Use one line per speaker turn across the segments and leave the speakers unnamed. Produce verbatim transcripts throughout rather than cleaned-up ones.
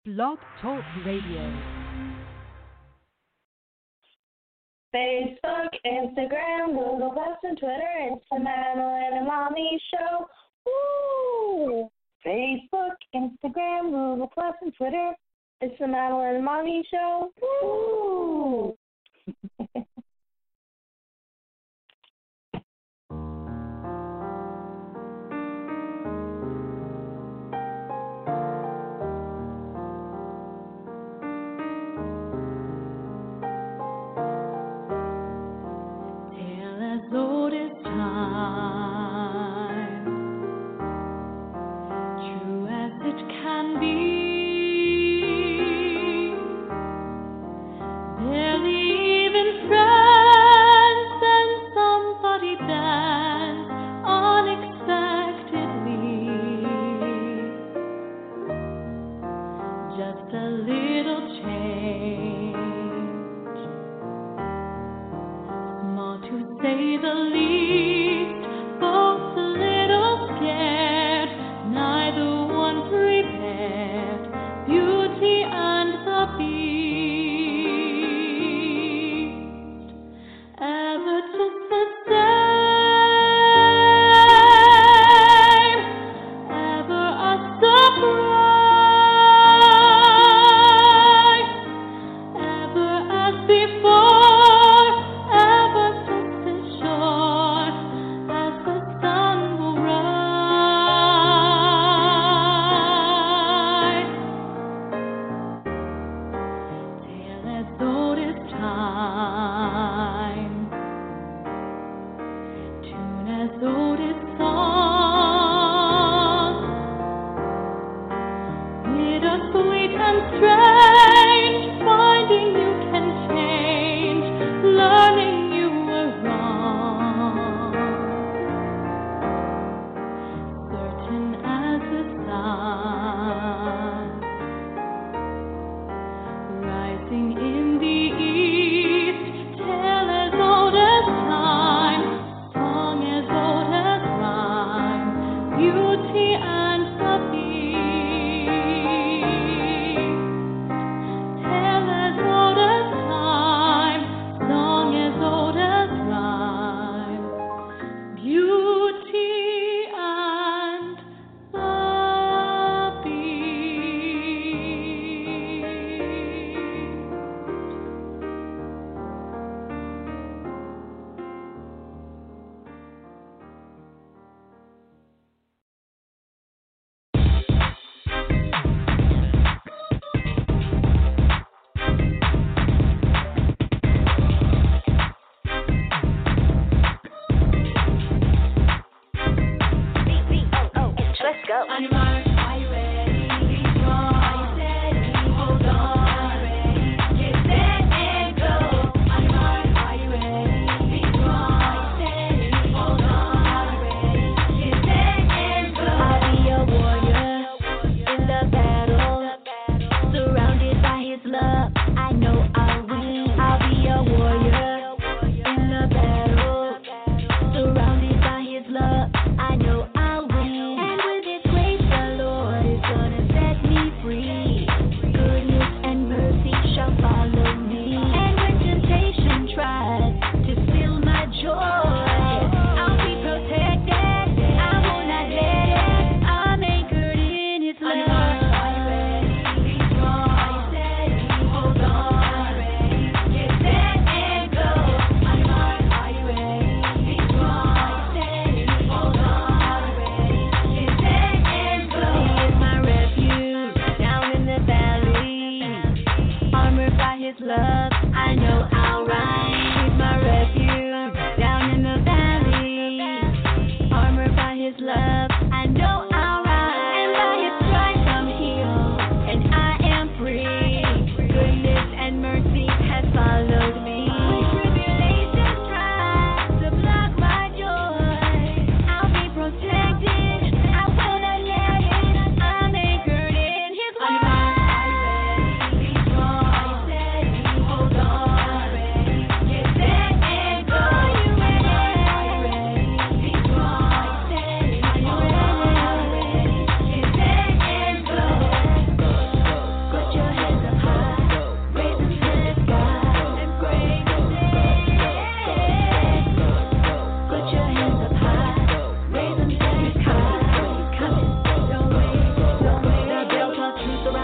Blog Talk Radio.
Facebook, Instagram, Google Plus, and Twitter. It's the Madeline and Mommy Show. Woo! Facebook, Instagram, Google Plus, and Twitter. It's the Madeline and Mommy Show. Woo!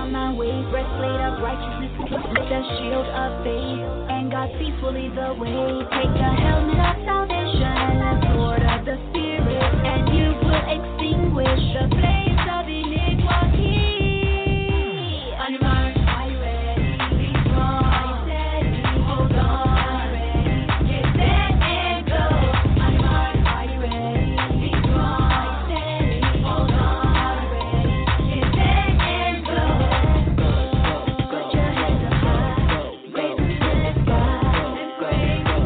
on my way. Breastplate of righteousness with the shield of faith. And God's peace will lead the way. Take the helmet of salvation and the sword of the Spirit, and you will extinguish the flames of iniquity. On your mark, are you ready? Be strong, are you steady? Hold on, are you ready? Get set and go. On your mark, are you ready? Be strong, are you steady? Hold on, are you ready? Get set and go. Put your hands up high, raise them to the sky, and praise His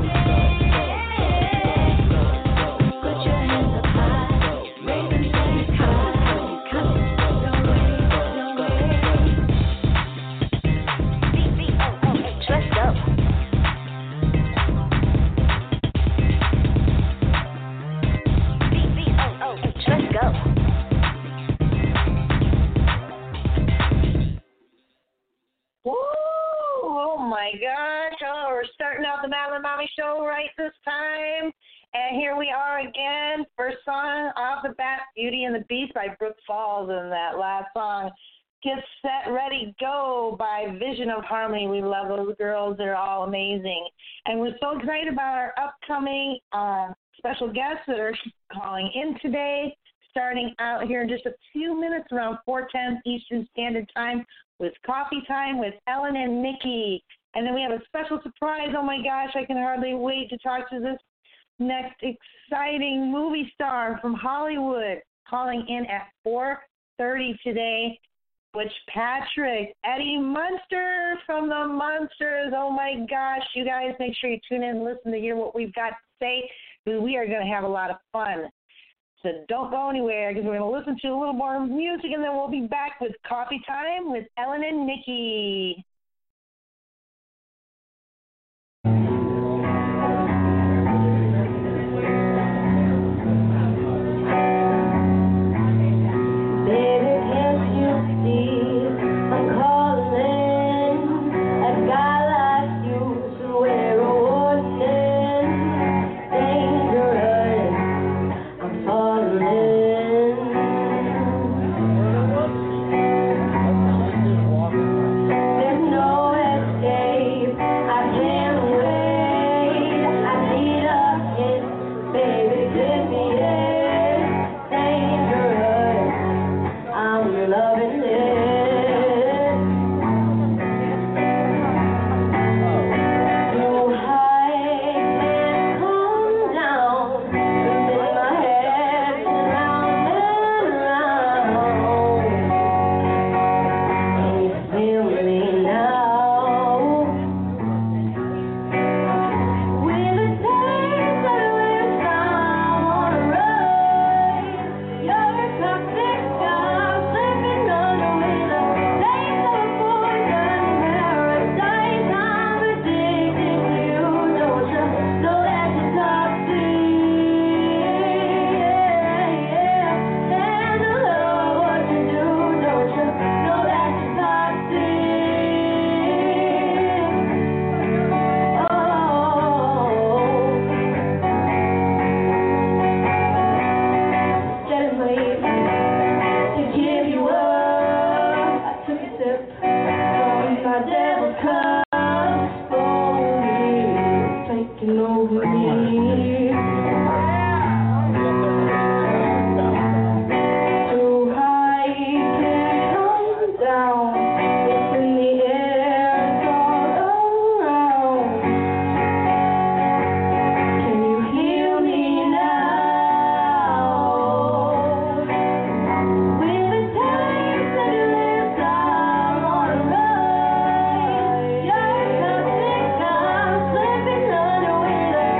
name. Put your hands up high, raise them to the sky. Come on, don't wait, don't wait. B B O O H, let's go. B B O O H, let's go.
Woo! Oh my gosh. Oh, we're starting out the Madeline Mommy Show right this time. And here we are again. First song off the bat, Beauty and the Beast by Brooke Falls. And that last song, Get Set, Ready, Go by Vision of Harmony. We love those girls. They're all amazing. And we're so excited about our upcoming uh, special guests that are calling in today, starting out here in just a few minutes around four ten Eastern Standard Time with Coffee Time with Ellen and Nikki. And then we have a special surprise. Oh, my gosh, I can hardly wait to talk to this next exciting movie star from Hollywood calling in at four thirty today, which Patrick, Eddie Munster from the Munsters. Oh, my gosh, you guys make sure you tune in and listen to hear what we've got to say, because we are going to have a lot of fun. So don't go anywhere, because we're going to listen to a little more music, and then we'll be back with Coffee Time with Ellen and Nikki.
Baby, can't you see I'm calling? A guy like you should wear a warning. Dangerous, I'm falling. There's no escape, I can't wait. I need a hit, baby, give me it. Dangerous, I'm loving it. Too high, can't come down. Spinning my head round and round. Can you feel me now? With a taste of the wind, I wanna run. You're a toxic guy, slipping under with a taste of poison paradise. I'm addicted to you, don't you know that you're toxic? And I love what you do, don't you know that you're toxic? Oh, getting late to give you up. I took a sip from my devil's cup. Slowly taking over me. Too high, can't come down. It's in the air, it's all around. Can you hear me now? With a taste of your lips, I wanna run. You're a toxic, I'm slipping under with a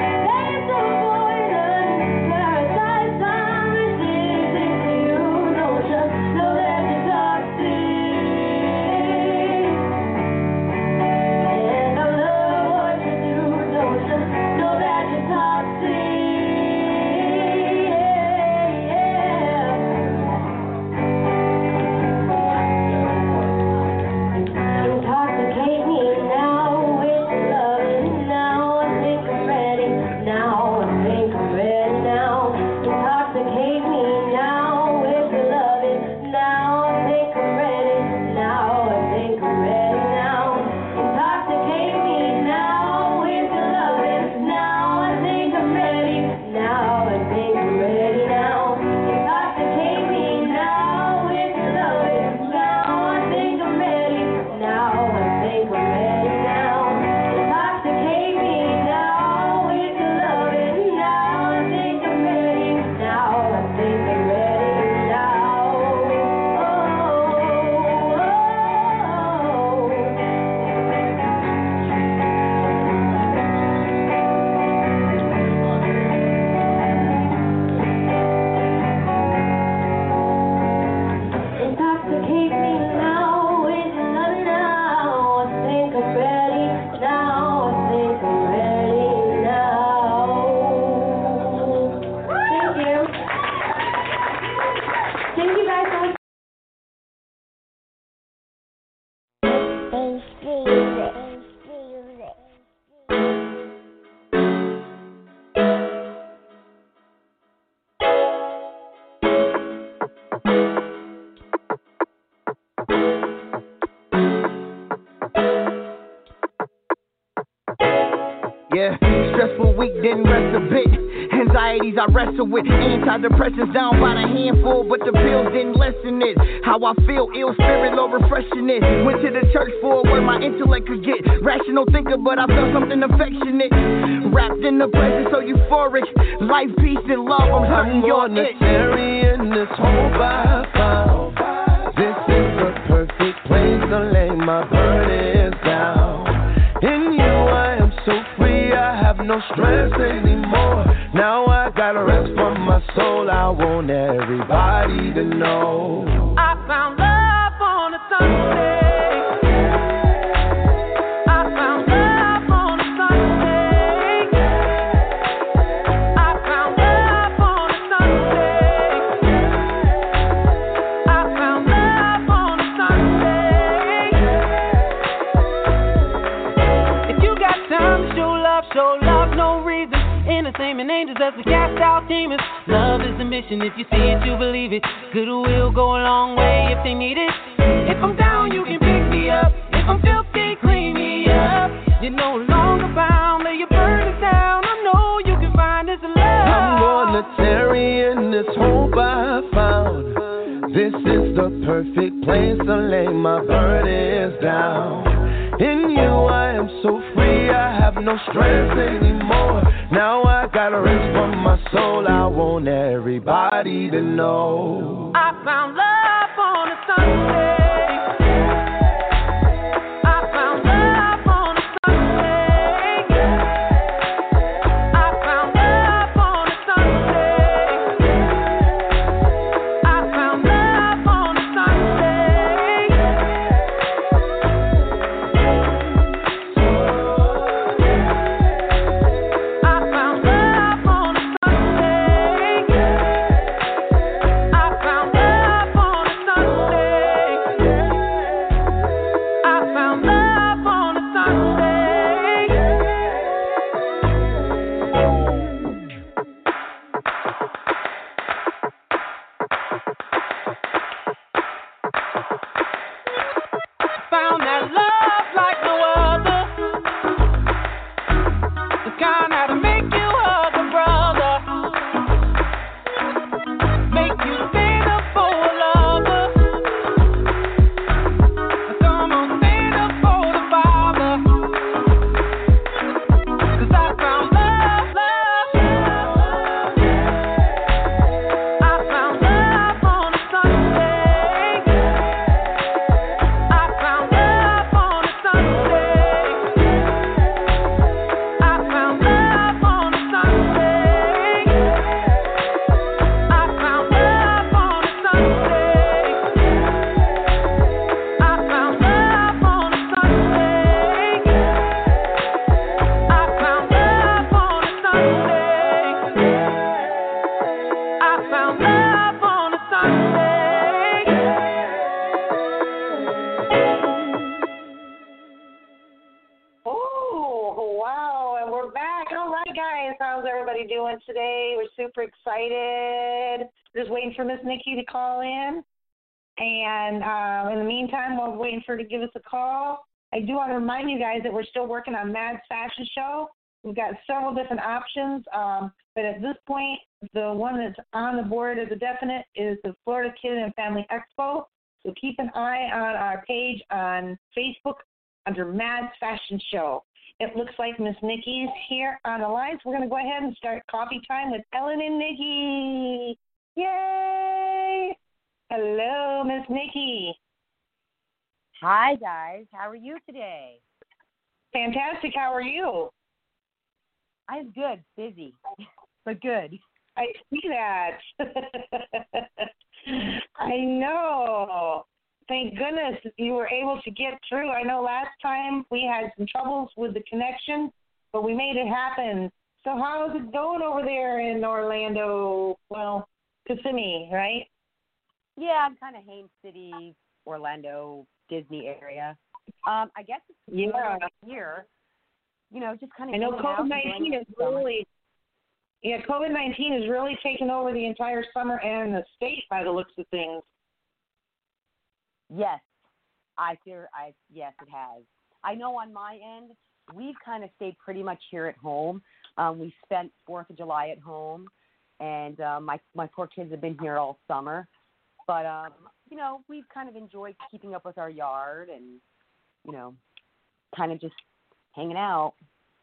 Yeah, stressful week, didn't rest a bit. Anxieties I wrestle with, antidepressants down by the handful, but the pills didn't lessen it. How I feel, ill spirit, low refreshing it. Went to the church for a word my intellect could get. Rational thinker, but I felt something affectionate. Wrapped in the present, so euphoric. Life, peace, and love, I'm hurting your it.
In this hope I found, this is the perfect place to lay my burdens down. In you I am so free, I have no stress anymore. Now I got rest from my soul, I want everybody to know.
I found love on a Sunday. I found love on a Sunday. I found love on a Sunday. I found love on a Sunday. If you got time to show love, show love, no reason. Entertainment angels as we cast out demons. Love is the mission. If you see it, you believe it. Goodwill go a long way if they need it. If I'm down, you can pick me up. If I'm filthy, clean me up. You're no longer bound. Lay your burdens down. I know you can find this love.
I'm gonna tarry in this hope I found. This is the perfect place to lay my burdens down. In you I am so free, I have no stress anymore. Now I got rest from my soul, I want everybody to know.
I found love on a Sunday. I found love on a Sunday. I found love on a Sunday. I found love on a Sunday. I found love on a Sunday. I found love on a Sunday. I found love on a Sunday. Found that love like no other. The kind that'll make you hug a brother. Make you stand up for a lover. Come on, stand up for the father. 'Cause I found love, love, love. I found love on a Sunday. I found love on a Sunday. I found love on a Sunday. I found love on a Sunday. I found love on a Sunday. I found love on a Sunday. I found love on a Sunday.
Oh, wow. And we're back. All right, guys. How's everybody doing today? We're super excited. Just waiting for Miss Nikki to call in. And um, in the meantime, while we're waiting for her to give us a call, I do want to remind you guys that we're still working on Mad's Fashion Show. We've got several different options. Um, but at this point, the one that's on the board as a definite is the Florida Kid and Family Expo. So keep an eye on our page on Facebook under Mad's Fashion Show. It looks like Miss Nikki's here on the line, so we're going to go ahead and start coffee time with Ellen and Nikki. Yay! Hello, Miss Nikki.
Hi, guys. How are you today?
Fantastic. How are you?
I'm good. Busy, but good.
I see that. I know. Thank goodness you were able to get through. I know last time we had some troubles with the connection, but we made it happen. So how's it going over there in Orlando? Well, Kissimmee, right?
Yeah, I'm kind of Haines City, Orlando, Disney area. Um, I guess it's
Yeah.
here. You know, just kind of.
I know COVID nineteen is really, yeah, COVID nineteen is really taken over the entire summer and the state by the looks of things.
Yes, I fear. I yes, it has. I know on my end, we've kind of stayed pretty much here at home. Um, we spent Fourth of July at home, and uh, my my poor kids have been here all summer. But um, you know, we've kind of enjoyed keeping up with our yard and you know, kind of just hanging out,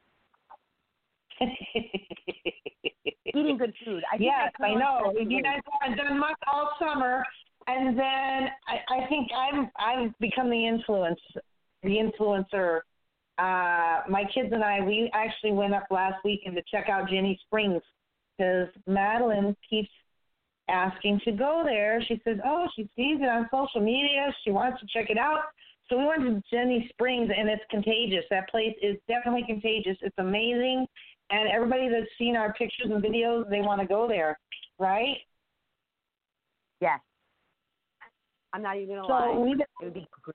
eating good food. I think
yes, I know.
Food.
You guys haven't done much all summer, and then I, I think I'm I've become the influence, the influencer. Uh, my kids and I, we actually went up last weekend to check out Jenny Springs because Madeline keeps asking to go there. She says, oh, she sees it on social media. She wants to check it out. So we went to Jenny Springs, and it's contagious. That place is definitely contagious. It's amazing. And everybody that's seen our pictures and videos, they want to go there, right?
Yes. I'm not even going to
so
lie.
We,
it would be great.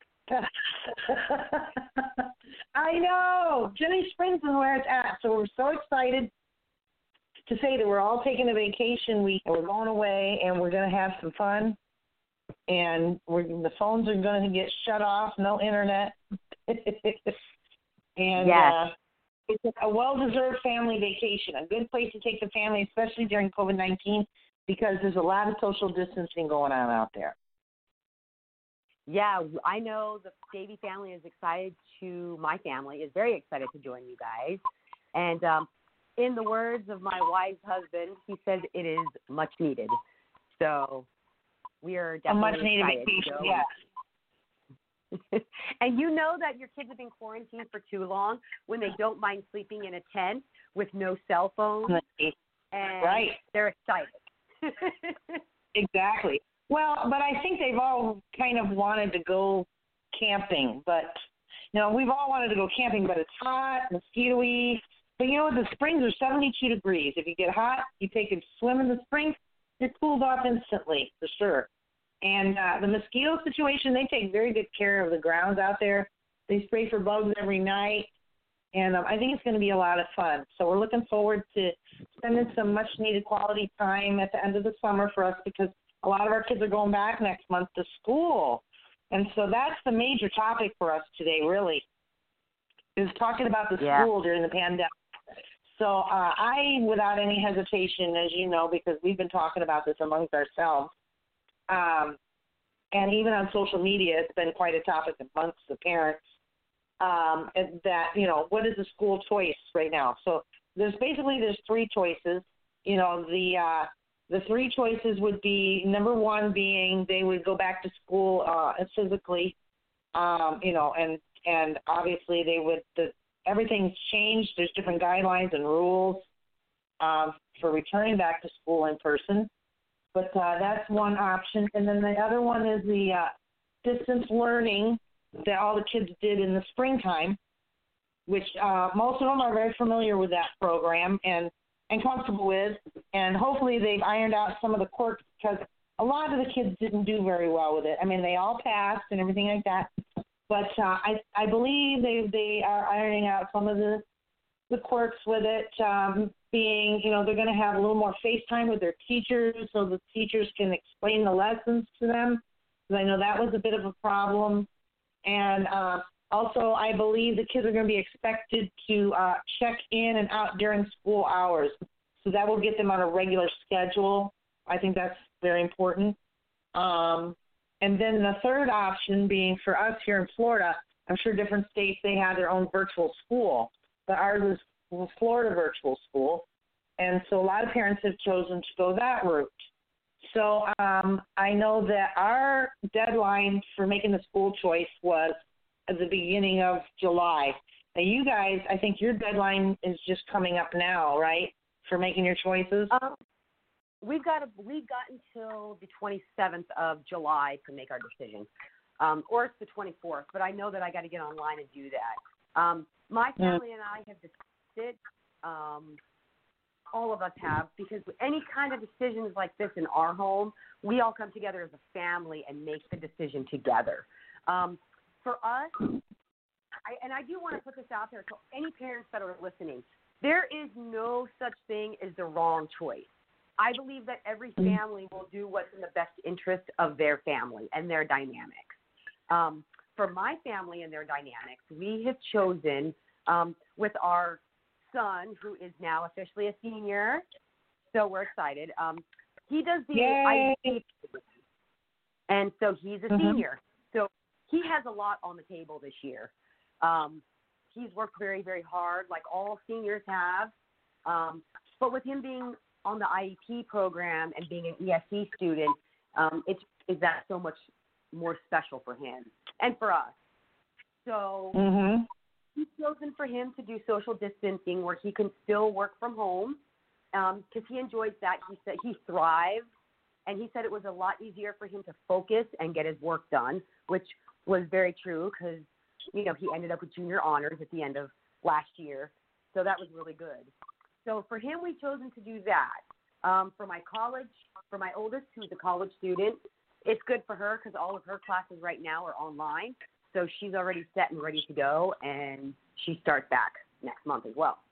I know. Jenny Springs is where it's at. So we're so excited to say that we're all taking a vacation week and we're going away and we're going to have some fun. And we're, the phones are going to get shut off, no internet. and
yes.
uh, it's a well-deserved family vacation, a good place to take the family, especially during COVID nineteen, because there's a lot of social distancing going on out there.
Yeah, I know the Davy family is excited to, my family is very excited to join you guys. And um, in the words of my wise husband, he said it is much needed. So we are definitely
a much needed
excited.
vacation,
so,
yeah.
And you know that your kids have been quarantined for too long when they don't mind sleeping in a tent with no cell phone. And
right.
They're excited.
Exactly. Well, but I think they've all kind of wanted to go camping, but you know, we've all wanted to go camping, but it's hot, mosquito-y. But you know what? The springs are seventy-two degrees. If you get hot, you take a swim in the springs, you're cooled off instantly, for sure. And uh, the mosquito situation, they take very good care of the grounds out there. They spray for bugs every night, and um, I think it's going to be a lot of fun. So we're looking forward to spending some much-needed quality time at the end of the summer for us because a lot of our kids are going back next month to school. And so that's the major topic for us today, really, is talking about the
yeah.
school during the pandemic. So uh, I, without any hesitation, as you know, because we've been talking about this amongst ourselves, um, and even on social media, it's been quite a topic amongst the parents, um, and that, you know, what is the school choice right now? So there's basically, there's three choices. You know, the uh, the three choices would be, number one being they would go back to school uh, physically, um, you know, and, and obviously they would, the, everything's changed. There's different guidelines and rules um, for returning back to school in person. But uh, that's one option. And then the other one is the uh, distance learning that all the kids did in the springtime, which uh, most of them are very familiar with that program and, and comfortable with. And hopefully they've ironed out some of the quirks because a lot of the kids didn't do very well with it. I mean, they all passed and everything like that. But uh, I, I believe they, they are ironing out some of the, the quirks with it, um, being, you know, they're going to have a little more FaceTime with their teachers so the teachers can explain the lessons to them. Because I know that was a bit of a problem. And uh, also, I believe the kids are going to be expected to uh, check in and out during school hours. So that will get them on a regular schedule. I think that's very important. Um, and then the third option being for us here in Florida, I'm sure different states, they have their own virtual school. But ours is a Florida virtual school. And so a lot of parents have chosen to go that route. So um, I know that our deadline for making the school choice was at the beginning of July. Now, you guys, I think your deadline is just coming up now, right, for making your choices?
Um, we've got a, we've got until the twenty-seventh of July to make our decision, um, or it's the twenty-fourth. But I know that I got to get online and do that. Um, my family mm. and I have decided. Um, all of us have, because any kind of decisions like this in our home, we all come together as a family and make the decision together. Um, for us, I, and I do want to put this out there to any parents that are listening, there is no such thing as the wrong choice. I believe that every family will do what's in the best interest of their family and their dynamics. Um, for my family and their dynamics, we have chosen um, with our son, who is now officially a senior. So we're excited. Um, he does the
Yay.
I D P, and so he's a
Mhm.
senior. So he has a lot on the table this year. Um, he's worked very, very hard, like all seniors have. Um, but with him being on the I E P program and being an E S C student, um, it's is that so much more special for him and for us. So
Mhm.
he's chosen for him to do social distancing where he can still work from home because um, he enjoys that. He said he thrives, and he said it was a lot easier for him to focus and get his work done, which was very true because, you know, he ended up with junior honors at the end of last year. So that was really good. So for him, we've chosen to do that. Um, for my college, for my oldest, who's a college student, it's good for her because all of her classes right now are online. So she's already set and ready to go, and she starts back next month as well.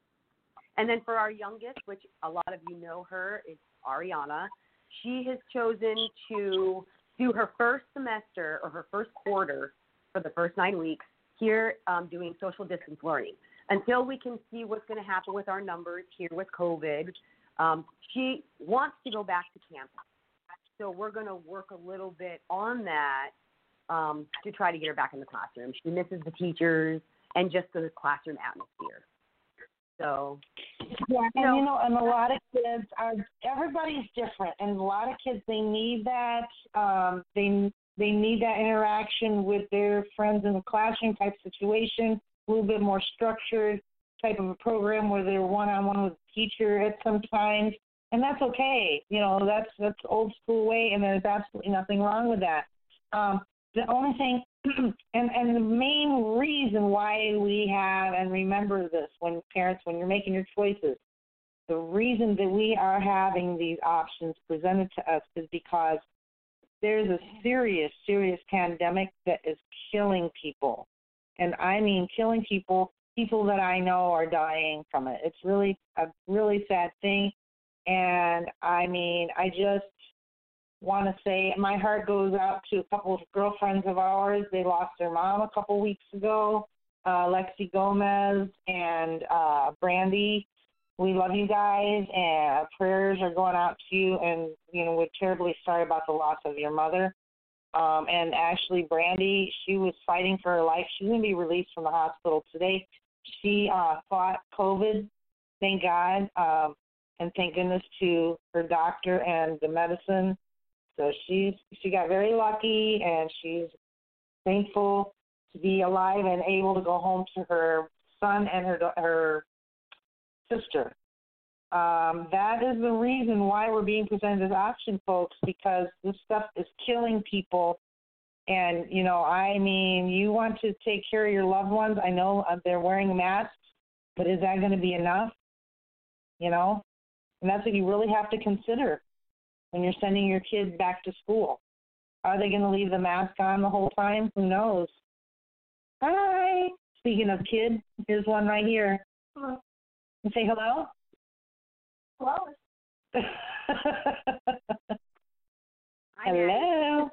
And then for our youngest, which a lot of you know her, is Ariana. She has chosen to do her first semester or her first quarter for the first nine weeks here um, doing social distance learning. Until we can see what's going to happen with our numbers here with COVID, um, she wants to go back to campus. So we're going to work a little bit on that um, to try to get her back in the classroom. She misses the teachers and just the classroom atmosphere. So,
Yeah, and
you know,
you know, and a lot of kids are. Everybody's different, and a lot of kids they need that. Um, they they need that interaction with their friends in the classroom type situation. A little bit more structured type of a program where they're one on one with the teacher at some times, and that's okay. You know, that's that's the old school way, and there's absolutely nothing wrong with that. Um, the only thing, and and the main reason why we have and remember this when parents, when you're making your choices, the reason that we are having these options presented to us is because there's a serious, serious pandemic that is killing people. And I mean killing people, people that I know are dying from it. It's really a really sad thing. And I mean, I just want to say my heart goes out to a couple of girlfriends of ours. They lost their mom a couple weeks ago, uh, Lexi Gomez and uh, Brandy. We love you guys, and prayers are going out to you. And, you know, we're terribly sorry about the loss of your mother. Um, and Ashley Brandy, she was fighting for her life. She's going to be released from the hospital today. She uh, fought COVID, thank God, um, and thank goodness to her doctor and the medicine. So she's she got very lucky, and she's thankful to be alive and able to go home to her son and her her sister. Um, that is the reason why we're being presented as option, folks, because this stuff is killing people. And, you know, I mean, you want to take care of your loved ones. I know they're wearing masks, but is that going to be enough? You know, and that's what you really have to consider when you're sending your kids back to school. Are they going to leave the mask on the whole time? Who knows? Hi. Speaking of kids, here's one right here. Hello. And say hello.
Hello.
Hello.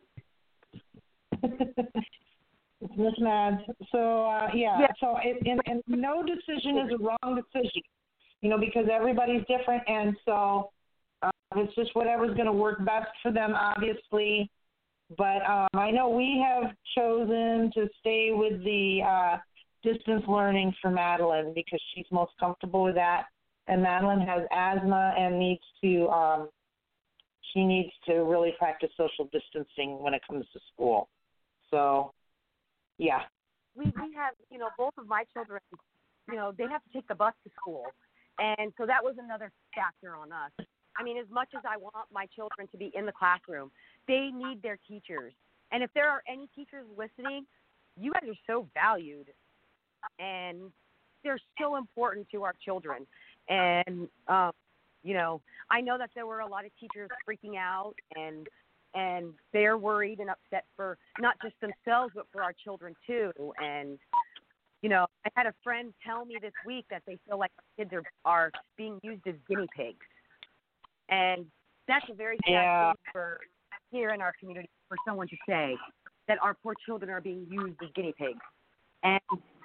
It's Miss Mads. So, uh, yeah,
Yeah.
so it, and, and no decision is a wrong decision, you know, because everybody's different, and so uh, it's just whatever's going to work best for them, obviously. But um, I know we have chosen to stay with the uh, distance learning for Madeline because she's most comfortable with that. And Madeline has asthma and needs to, um, she needs to really practice social distancing when it comes to school. So, yeah.
we we have, you know, both of my children, you know, they have to take the bus to school. And so that was another factor on us. I mean, as much as I want my children to be in the classroom, they need their teachers. And if there are any teachers listening, you guys are so valued. And they're so important to our children. And, um, you know, I know that there were a lot of teachers freaking out, and and they're worried and upset for not just themselves, but for our children too. And, you know, I had a friend tell me this week that they feel like our kids are, are being used as guinea pigs. And that's a very sad
Yeah.
thing for here in our community for someone to say that our poor children are being used as guinea pigs. And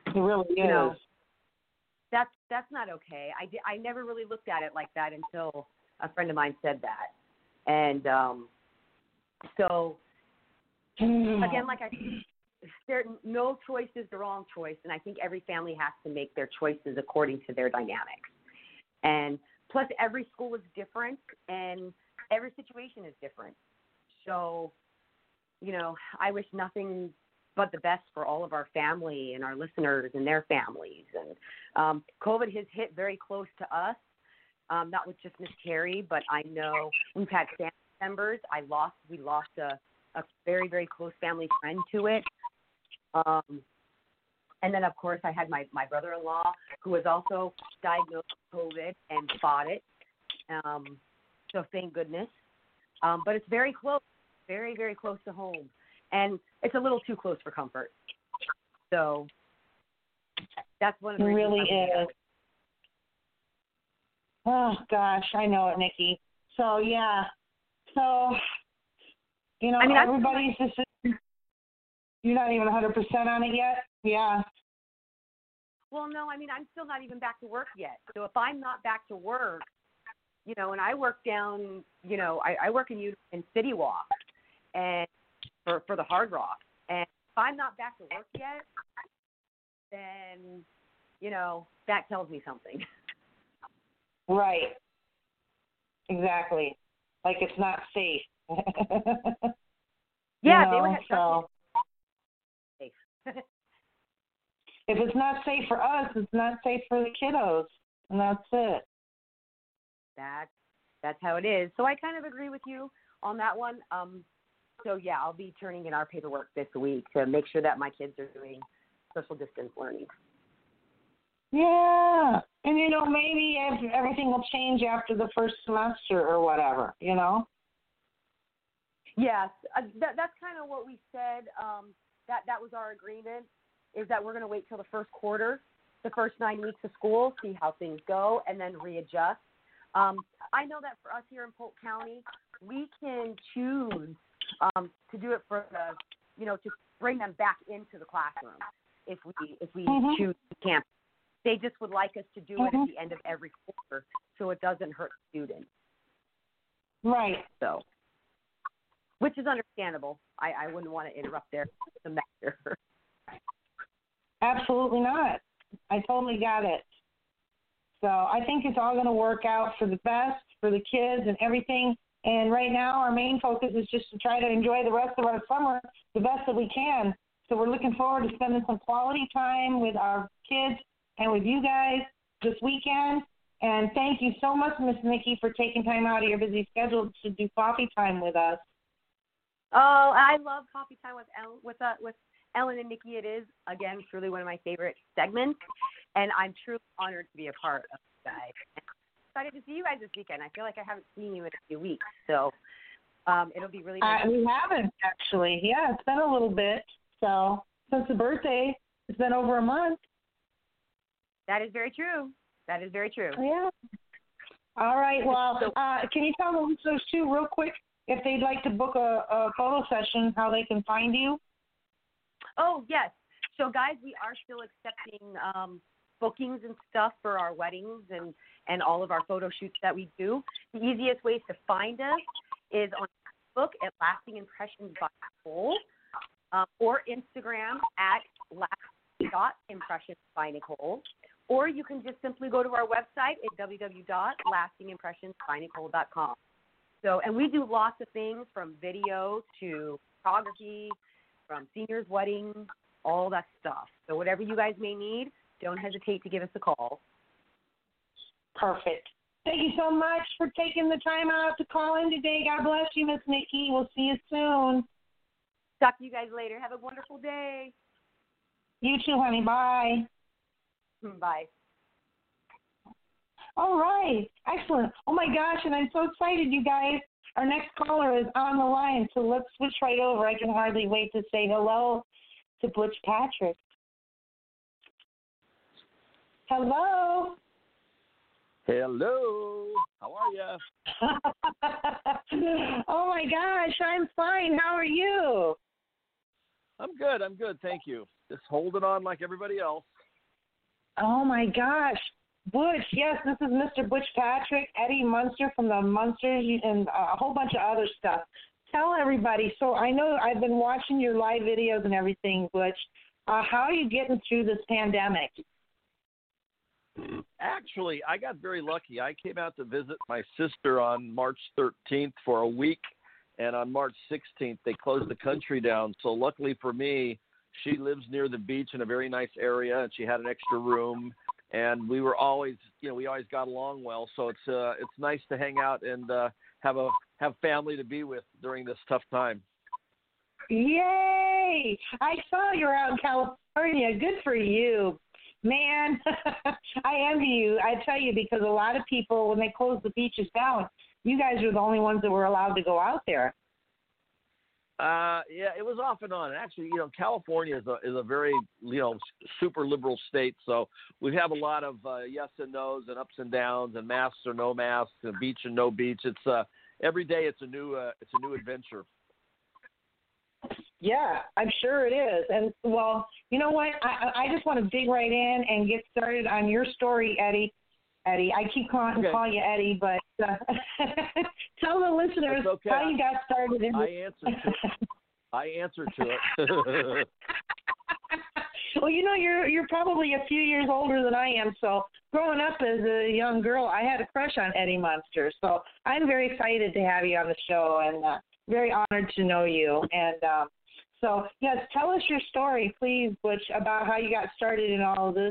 It really is.
You know, that's that's not okay. I, di- I never really looked at it like that until a friend of mine said that. And um, so, again, like I said, there, no choice is the wrong choice, and I think every family has to make their choices according to their dynamics. And plus, every school is different, and every situation is different. So, you know, I wish nothing but the best for all of our family and our listeners and their families. And um, COVID has hit very close to us, um, not with just Miss Terry, but I know we've had family members. I lost, we lost a, a very, very close family friend to it. Um, and then, of course, I had my, my brother-in-law who was also diagnosed with COVID and fought it. Um, so thank goodness. Um, but it's very close, very, very close to home. And it's a little too close for comfort. So that's one of the
It
reasons.
really is. Oh, gosh, I know it, Nikki. So, yeah. So, you know,
I mean,
everybody's just, you're not even one hundred percent on it yet? Yeah.
Well, no, I mean, I'm still not even back to work yet. So if I'm not back to work, you know, and I work down, you know, I, I work in, in City Walk and for, for the Hard Rock. And if I'm not back to work yet, then, you know, that tells me something.
Right. Exactly. Like it's not safe.
Yeah,
you know,
they would have
so.
safe.
If it's not safe for us, it's not safe for the kiddos. And that's it.
That, that's how it is. So I kind of agree with you on that one. Um, so, yeah, I'll be turning in our paperwork this week to make sure that my kids are doing social distance learning.
Yeah. And, you know, maybe if everything will change after the first semester or whatever, you know?
Yes, uh, that, that's kind of what we said. Um, that, that was our agreement, is that we're going to wait till the first quarter, the first nine weeks of school, see how things go, and then readjust. Um, I know that for us here in Polk County, we can choose um, to do it for the, you know, to bring them back into the classroom if we if we
Mm-hmm.
choose to camp. They just would like us to do it
Mm-hmm.
at the end of every quarter so it doesn't hurt students.
Right.
So, which is understandable. I, I wouldn't want to interrupt their semester.
Absolutely not. I totally got it. So I think it's all going to work out for the best for the kids and everything. And right now our main focus is just to try to enjoy the rest of our summer the best that we can. So we're looking forward to spending some quality time with our kids and with you guys this weekend. And thank you so much, Miss Nikki, for taking time out of your busy schedule to do coffee time with us.
Oh, I love coffee time with Ellen, with uh, with Ellen and Nikki. It is, again, truly one of my favorite segments, and I'm truly honored to be a part of you guys. I'm excited to see you guys this weekend. I feel like I haven't seen you in a few weeks, so um, it'll be really nice.
Uh, we haven't, actually. Yeah, it's been a little bit. So since the birthday, it's been over a month.
That is very true. That is very true.
Yeah. All right. Well, uh, can you tell the listeners, too, real quick, if they'd like to book a, a photo session, how they can find you?
Oh, yes. So, guys, we are still accepting um, bookings and stuff for our weddings and, and all of our photo shoots that we do. The easiest ways to find us is on Facebook at Lasting Impressions by Nicole um, or Instagram at last impressions by Nicole. Or you can just simply go to our website at w w w dot lasting impressions by nicole dot com. So, and we do lots of things from video to photography, from seniors' weddings, all that stuff. So whatever you guys may need, don't hesitate to give us a call.
Perfect. Thank you so much for taking the time out to call in today. God bless you, Miss Nikki. We'll see you soon.
Talk to you guys later. Have a wonderful day.
You too, honey. Bye.
Bye.
All right. Excellent. Oh, my gosh, and I'm so excited, you guys. Our next caller is on the line, so let's switch right over. I can hardly wait to say hello to Butch Patrick. Hello.
Hello. How are you?
Oh, my gosh, I'm fine. How are you?
I'm good. I'm good. Thank you. Just holding on like everybody else.
Oh my gosh. Butch, yes, this is Mister Butch Patrick, Eddie Munster from the Munsters, and a whole bunch of other stuff. Tell everybody, so I know I've been watching your live videos and everything, Butch. Uh, how are you getting through this pandemic?
Actually, I got very lucky. I came out to visit my sister on March thirteenth for a week, and on March sixteenth, they closed the country down. So luckily for me, she lives near the beach in a very nice area, and she had an extra room. And we were always, you know, we always got along well. So it's uh, it's nice to hang out and uh, have a have family to be with during this tough time.
Yay! I saw you were out in California. Good for you. Man, I envy you. I tell you, because a lot of people, when they close the beaches down, you guys are the only ones that were allowed to go out there.
Uh, yeah, it was off and on. Actually, you know, California is a is a very, you know, super liberal state. So we have a lot of uh, yes and no's and ups and downs and masks or no masks and beach and no beach. It's uh, every day it's a new uh, it's a new adventure.
Yeah, I'm sure it is. And, well, you know what? I, I just want to dig right in and get started on your story, Eddie. Eddie, I keep calling,
okay.
calling you Eddie, but uh, tell the listeners
okay.
how you got started. In
I answered to it. I answered to it.
Well, you know, you're you're probably a few years older than I am, so growing up as a young girl, I had a crush on Eddie Munster. So I'm very excited to have you on the show and uh, very honored to know you. And um, so, yes, tell us your story, please, Butch, about how you got started in all of this.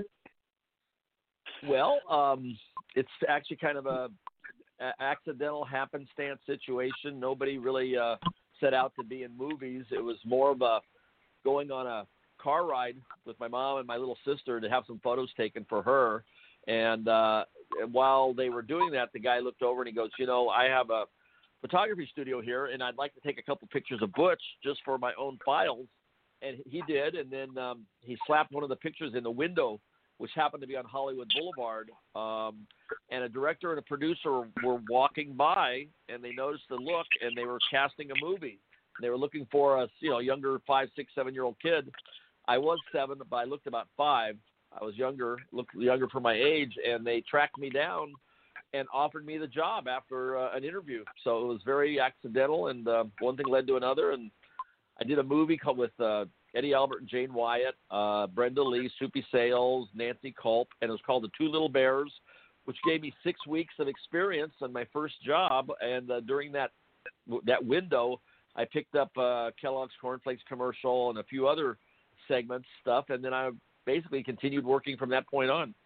Well, um, it's actually kind of a, a accidental happenstance situation. Nobody really uh, set out to be in movies. It was more of a going on a car ride with my mom and my little sister to have some photos taken for her. And uh, while they were doing that, the guy looked over and he goes, you know, I have a photography studio here, and I'd like to take a couple pictures of Butch just for my own files. And he did, and then um, he slapped one of the pictures in the window, which happened to be on Hollywood Boulevard. Um, and a director and a producer were walking by, and they noticed the look, and they were casting a movie. And they were looking for a, you know, younger five, six, seven-year-old kid. I was seven, but I looked about five. I was younger, looked younger for my age, and they tracked me down and offered me the job after uh, an interview. So it was very accidental, and uh, one thing led to another, and I did a movie called with uh, Eddie Albert and Jane Wyatt, uh, Brenda Lee, Soupy Sales, Nancy Culp, and it was called The Two Little Bears, which gave me six weeks of experience on my first job. And uh, during that that window, I picked up uh, Kellogg's Cornflakes commercial and a few other segments stuff, and then I basically continued working from that point on.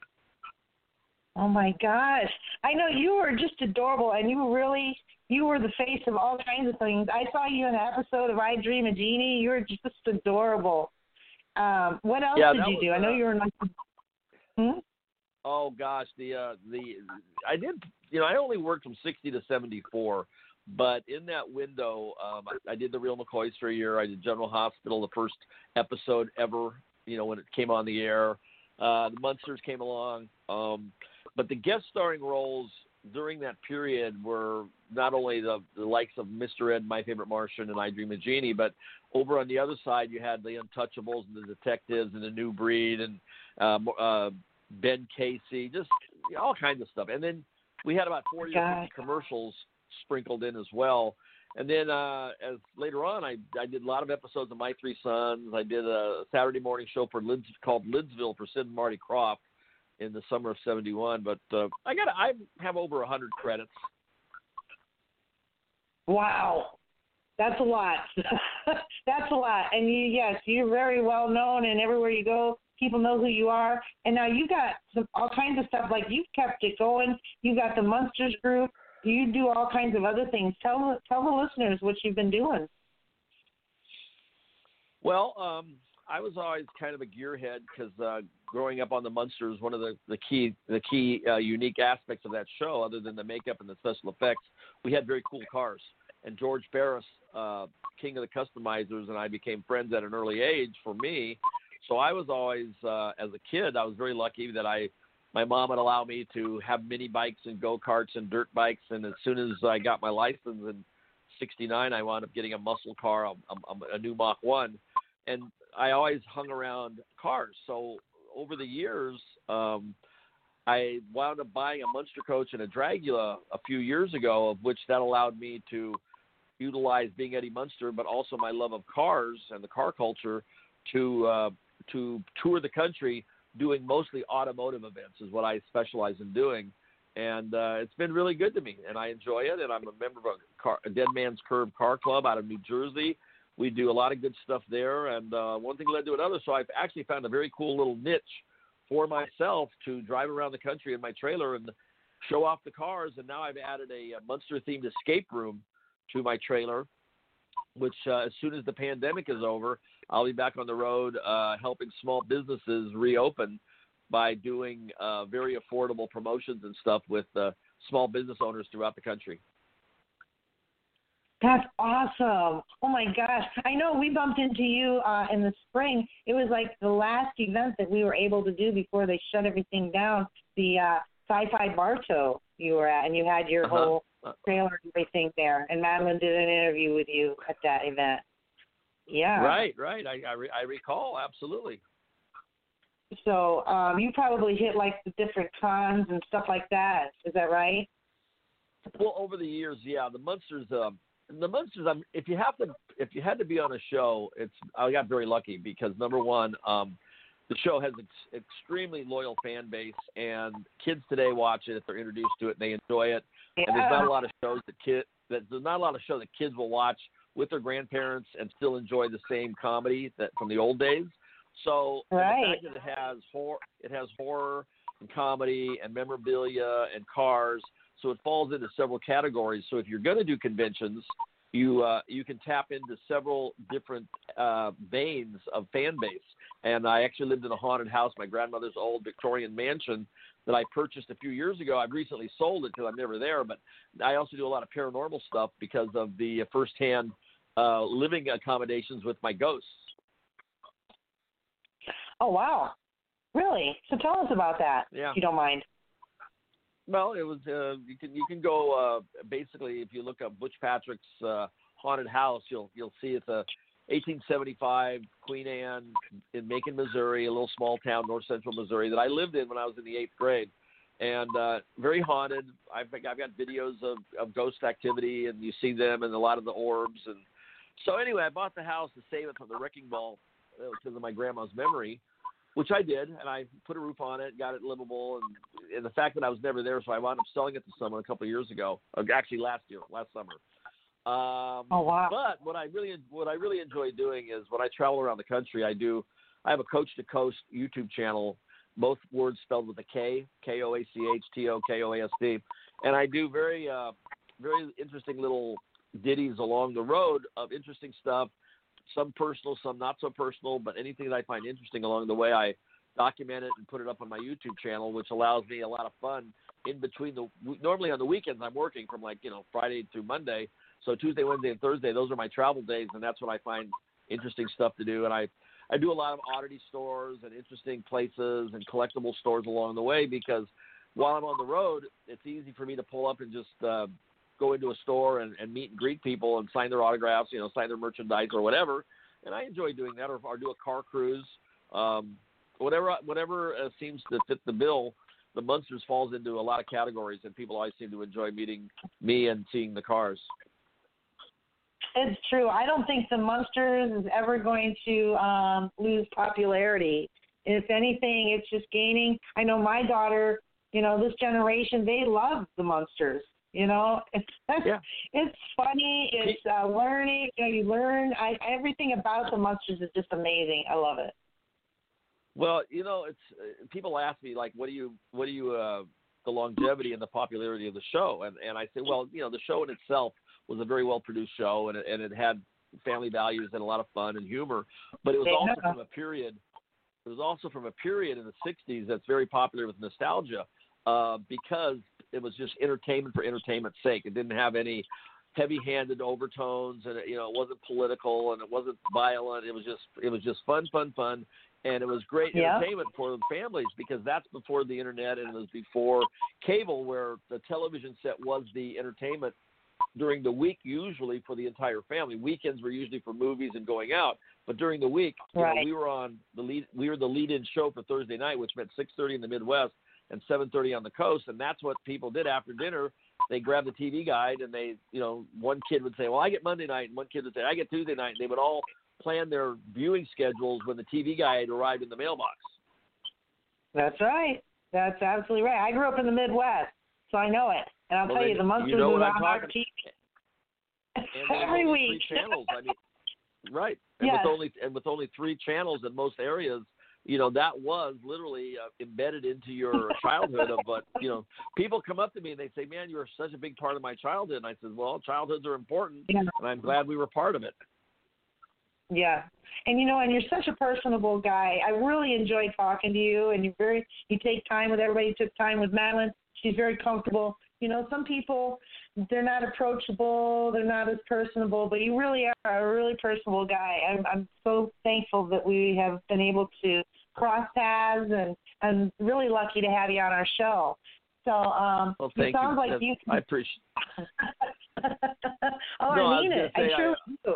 Oh my gosh! I know you were just adorable, and you really. You were the face of all kinds of things. I saw you in an episode of I Dream a Genie. You were just adorable. Um, what else
yeah,
did you
was,
do? I know
uh,
you were in like, hmm?
Oh gosh, the uh, the I did. You know, I only worked from sixty to seventy-four, but in that window, um, I, I did the Real McCoys for a year. I did General Hospital, the first episode ever. You know, when it came on the air, uh, the Munsters came along, um, but the guest starring roles during that period were not only the, the likes of Mister Ed, My Favorite Martian, and I Dream of Jeannie, but over on the other side, you had the Untouchables and the Detectives and the New Breed and uh, uh, Ben Casey, just you know, all kinds of stuff. And then we had about forty or fifty commercials sprinkled in as well. And then uh, as later on, I, I did a lot of episodes of My Three Sons. I did a Saturday morning show for Lids, called Lidsville for Sid and Marty Krofft in the summer of seventy-one, but uh, I got I have over a hundred credits.
Wow, that's a lot. That's a lot. And you, yes, you're very well known, and everywhere you go, people know who you are. And now you got some, all kinds of stuff. Like you've kept it going. You got the Munsters group. You do all kinds of other things. Tell tell the listeners what you've been doing.
Well, um, I was always kind of a gearhead because uh, growing up on the Munsters, one of the, the key the key uh, unique aspects of that show, other than the makeup and the special effects, we had very cool cars. And George Barris, uh, king of the customizers, and I became friends at an early age for me. So I was always, uh, as a kid, I was very lucky that I, my mom would allow me to have mini bikes and go-karts and dirt bikes. And as soon as I got my license in sixty-nine, I wound up getting a muscle car, a, a, a new Mach one. and I always hung around cars. So over the years, um, I wound up buying a Munster coach and a Dragula a few years ago, of which that allowed me to utilize being Eddie Munster, but also my love of cars and the car culture to uh, to tour the country doing mostly automotive events is what I specialize in doing. And uh, it's been really good to me, and I enjoy it. And I'm a member of a, car, a Dead Man's Curve Car Club out of New Jersey. We do a lot of good stuff there, and uh, one thing led to another. So I've actually found a very cool little niche for myself to drive around the country in my trailer and show off the cars. And now I've added a, a Munster-themed escape room to my trailer, which uh, as soon as the pandemic is over, I'll be back on the road uh, helping small businesses reopen by doing uh, very affordable promotions and stuff with uh, small business owners throughout the country.
That's awesome. Oh, my gosh. I know we bumped into you uh, in the spring. It was like the last event that we were able to do before they shut everything down, the uh, Sci-Fi Bar Show you were at, and you had your
uh-huh.
whole trailer and everything there. And Madeline did an interview with you at that event. Yeah.
Right, right. I, I, re- I recall, absolutely.
So um, you probably hit, like, the different cons and stuff like that. Is that right?
Well, over the years, yeah. The Munsters, um, the Munsters. Um, if you have to, if you had to be on a show, it's I got very lucky because number one, um, the show has an ex- extremely loyal fan base, and kids today watch it if they're introduced to it and they enjoy it.
Yeah.
And there's not a lot of shows that kid that there's not a lot of shows that kids will watch with their grandparents and still enjoy the same comedy that from the old days. So
right.
the fact that it has horror, it has horror and comedy and memorabilia and cars, so it falls into several categories. So if you're going to do conventions, you uh, you can tap into several different uh, veins of fan base. And I actually lived in a haunted house, my grandmother's old Victorian mansion that I purchased a few years ago. I've recently sold it because I'm never there, but I also do a lot of paranormal stuff because of the firsthand uh, living accommodations with my ghosts.
Oh, wow. Really? So tell us about that,
yeah.
if you don't mind.
Well, it was uh, you can you can go uh, basically if you look up Butch Patrick's uh, haunted house, you'll you'll see it's a eighteen seventy-five Queen Anne in Macon, Missouri, a little small town, north central Missouri that I lived in when I was in the eighth grade, and uh, very haunted. I've I've got videos of, of ghost activity, and you see them and a lot of the orbs. And so anyway, I bought the house to save it from the wrecking ball uh, because of my grandma's memory, which I did, and I put a roof on it, got it livable, and, and the fact that I was never there, so I wound up selling it to someone a couple of years ago, or actually last year, last summer. Um,
oh wow!
But what I really what I really enjoy doing is when I travel around the country, I do I have a Coast to Coast YouTube channel, both words spelled with a K, K O A C H T O K O A S T, and I do very uh, very interesting little ditties along the road of interesting stuff. Some personal, some not so personal, but anything that I find interesting along the way, I document it and put it up on my YouTube channel, which allows me a lot of fun in between the. Normally on the weekends, I'm working from like you know Friday through Monday, so Tuesday, Wednesday, and Thursday, those are my travel days, and that's when I find interesting stuff to do. And I, I do a lot of oddity stores and interesting places and collectible stores along the way because while I'm on the road, it's easy for me to pull up and just. Uh, go into a store and, and meet and greet people and sign their autographs, you know, sign their merchandise or whatever. And I enjoy doing that, or, or do a car cruise. Um, whatever whatever uh, seems to fit the bill, the Munsters falls into a lot of categories, and people always seem to enjoy meeting me and seeing the cars.
It's true. I don't think the Munsters is ever going to um, lose popularity. If anything, it's just gaining. I know my daughter, you know, this generation, they love the Munsters. You know, it's
yeah.
it's funny. It's uh, learning. You know, you learn. I, everything about the Munsters is just amazing. I love it.
Well, you know, it's uh, people ask me like, what do you, what do you, uh, the longevity and the popularity of the show, and and I say, well, you know, the show in itself was a very well produced show, and it, and it had family values and a lot of fun and humor, but it was
yeah.
also from a period. It was also from a period in the sixties that's very popular with nostalgia, uh, because it was just entertainment for entertainment's sake. It didn't have any heavy-handed overtones, and it, you know, it wasn't political and it wasn't violent. It was just, it was just fun, fun, fun, and it was great
yeah.
entertainment for the families because that's before the internet and it was before cable, where the television set was the entertainment during the week usually for the entire family. Weekends were usually for movies and going out, but during the week, you
Right.
know, we were on the lead. We were the lead-in show for Thursday night, which meant six thirty in the Midwest and seven thirty on the coast, and that's what people did after dinner. They grabbed the T V guide, and they, you know, one kid would say, "Well, I get Monday night," and one kid would say, "I get Tuesday night." And they would all plan their viewing schedules when the T V guide arrived in the mailbox.
That's right. That's absolutely right. I grew up in the Midwest, so I know it. And I'll
Well,
tell you,
then
the Munsters
you know
is
what I'm
on our
talking-
T V
And they have
every
only
week.
three channels. I mean, right. And
Yes.
with only and with only three channels in most areas, you know, that was literally uh, embedded into your childhood. Of, but you know, people come up to me and they say, "Man, you were such a big part of my childhood." And I said, "Well, childhoods are important,
Yeah.
and I'm glad we were part of it."
Yeah. And you know, and you're such a personable guy. I really enjoy talking to you, and you very you take time with everybody. You took time with Madeline. She's very comfortable. You know, some people, they're not approachable, they're not as personable, but you really are a really personable guy. I'm I'm so thankful that we have been able to cross paths, and I'm really lucky to have you on our show. So um
Well,
it
thank
sounds
you.
like
That's-
you
I appreciate.
Oh,
No, I
I mean
was
it.
gonna
I
say,
sure
I-
do.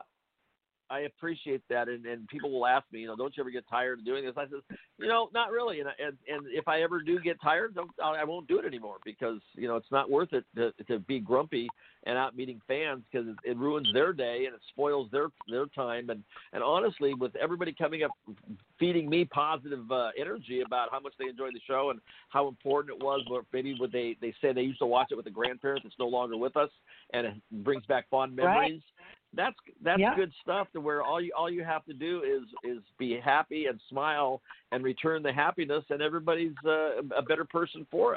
I appreciate that, and, and people will ask me, you know, don't you ever get tired of doing this? I said, you know, not really, and and, and if I ever do get tired, don't, I won't do it anymore because you know it's not worth it to, to be grumpy and out meeting fans because it, it ruins their day and it spoils their their time. And and honestly, with everybody coming up, feeding me positive uh, energy about how much they enjoyed the show and how important it was, or maybe what they they say they used to watch it with the grandparents that's no longer with us, and it brings back fond memories.
Right.
That's that's
Yeah.
good stuff. To where all you all you have to do is is be happy and smile and return the happiness, and everybody's uh, a better person for it.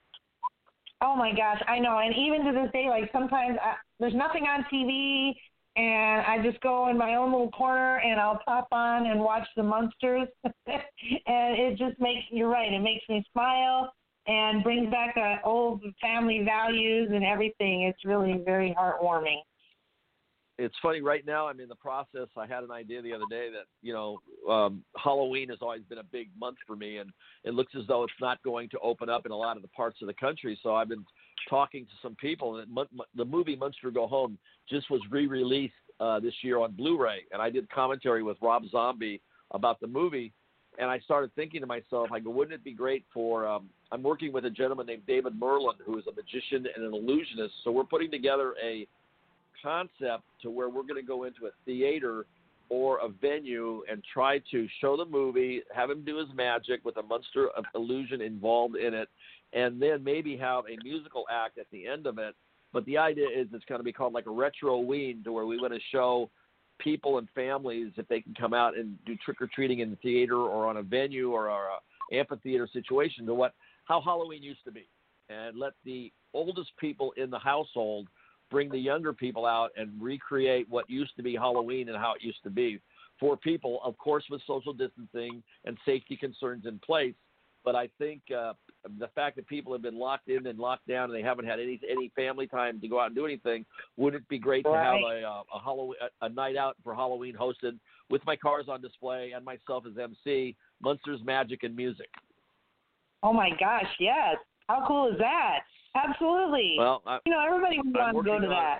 Oh my gosh, I know. And even to this day, like sometimes I, there's nothing on T V, and I just go in my own little corner and I'll pop on and watch the Munsters, and it just makes you're right. It makes me smile and brings back uh, old family values and everything. It's really very heartwarming.
It's funny right now. I'm in the process. I had an idea the other day that you know um, Halloween has always been a big month for me, and it looks as though it's not going to open up in a lot of the parts of the country. So I've been talking to some people, and Mun- the movie Munster Go Home just was re-released uh, this year on Blu-ray, and I did commentary with Rob Zombie about the movie, and I started thinking to myself, I go, wouldn't it be great for? Um, I'm working with a gentleman named David Merlin, who is a magician and an illusionist. So we're putting together a concept to where we're going to go into a theater or a venue and try to show the movie, have him do his magic with a monster of illusion involved in it, and then maybe have a musical act at the end of it. But the idea is it's going to be called like a retro-ween, to where we want to show people and families if they can come out and do trick-or-treating in the theater or on a venue or a amphitheater situation to what how Halloween used to be, and let the oldest people in the household bring the younger people out and recreate what used to be Halloween and how it used to be for people, of course, with social distancing and safety concerns in place. But I think uh, the fact that people have been locked in and locked down and they haven't had any any family time to go out and do anything, wouldn't it be great
Right.
to have a, a, a, Halloween, a, a night out for Halloween hosted with my cars on display and myself as M C, Munsters, Magic, and Music?
Oh my gosh, yes. How cool is that? Absolutely.
Well, I,
you know, everybody would
I'm
want to go
working
to
on
that.